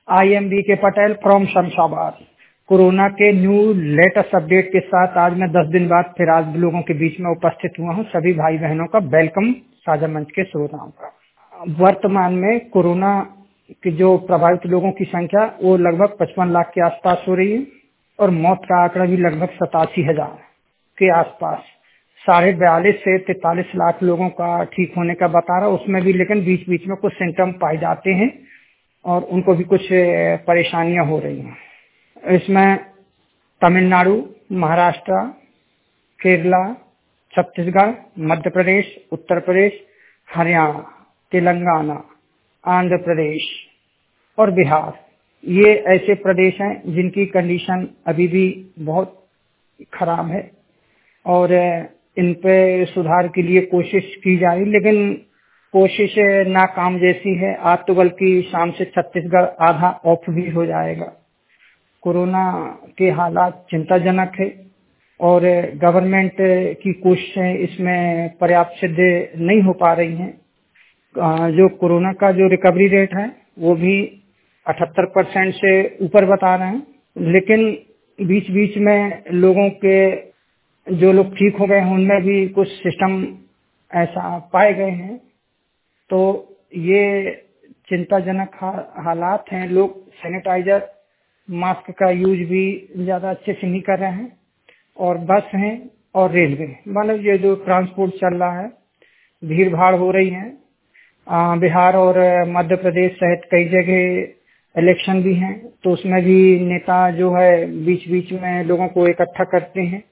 I am B K Patel from Shamshabad. Corona के new latest update के साथ आज मैं 10 दिन बाद फिर आज लोगों के बीच में उपस्थित हुआ हूं। सभी भाई बहनों का वेलकम साझा मंच के श्रोताओं का। वर्तमान में कोरोना के जो प्रभावित लोगों की संख्या वो लगभग 55 लाख के आसपास हो रही है और मौत का आंकड़ा भी लगभग 87,000 के आसपास। 42.5 से 43 लाख लोगों का ठीक होने का बता रहा, उसमें भी लेकिन बीच बीच में कुछ सिम्टम पाए जाते हैं और उनको भी कुछ परेशानियां हो रही हैं। इसमें तमिलनाडु, महाराष्ट्र, केरला, छत्तीसगढ़, मध्य प्रदेश, उत्तर प्रदेश, हरियाणा, तेलंगाना, आंध्र प्रदेश और बिहार, ये ऐसे प्रदेश हैं जिनकी कंडीशन अभी भी बहुत खराब है और इन पे सुधार के लिए कोशिश की जा रही, लेकिन कोशिश नाकाम जैसी है। आज तो बल्कि शाम से छत्तीसगढ़ आधा ऑफ भी हो जाएगा। कोरोना के हालात चिंताजनक है और गवर्नमेंट की कोशिशें इसमें पर्याप्त सिद्ध नहीं हो पा रही हैं। जो कोरोना का जो रिकवरी रेट है वो भी 78% से ऊपर बता रहे हैं, लेकिन बीच बीच में लोगों के जो लोग ठीक हो गए हैं उनमें भी कुछ सिस्टम ऐसा पाए गए हैं। तो ये चिंताजनक हालात हैं। लोग सैनिटाइजर, मास्क का यूज भी ज्यादा अच्छे से नहीं कर रहे हैं और बस हैं और रेलवे, मतलब ये जो ट्रांसपोर्ट चल रहा है, भीड़ भाड़ हो रही है। बिहार और मध्य प्रदेश सहित कई जगह इलेक्शन भी हैं, तो उसमें भी नेता जो है बीच बीच में लोगों को इकट्ठा करते हैं